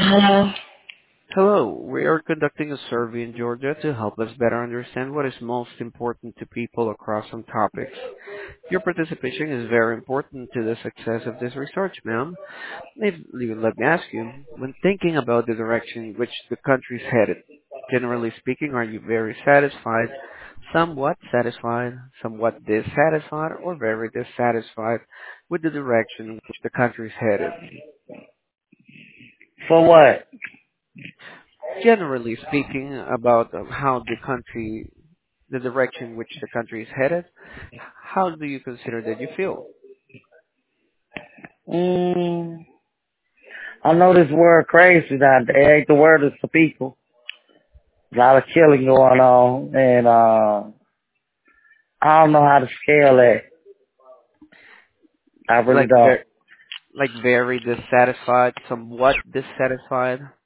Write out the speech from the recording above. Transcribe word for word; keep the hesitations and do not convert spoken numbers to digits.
Hello. Hello, we are conducting a survey in Georgia to help us better understand what is most important to people across some topics. Your participation is very important to the success of this research, ma'am. If, let me ask you, when thinking about the direction in which the country is headed, generally speaking, are you very satisfied, somewhat satisfied, somewhat dissatisfied, or very dissatisfied with the direction in which the country is headed? For what? Generally speaking, about um, how the country, the direction which the country is headed, how do you consider that you feel? Mm, I know this world crazy now. It ain't the word is for people. A lot of killing going on, and uh, I don't know how to scale that. I really Like don't. very, like very dissatisfied, somewhat dissatisfied.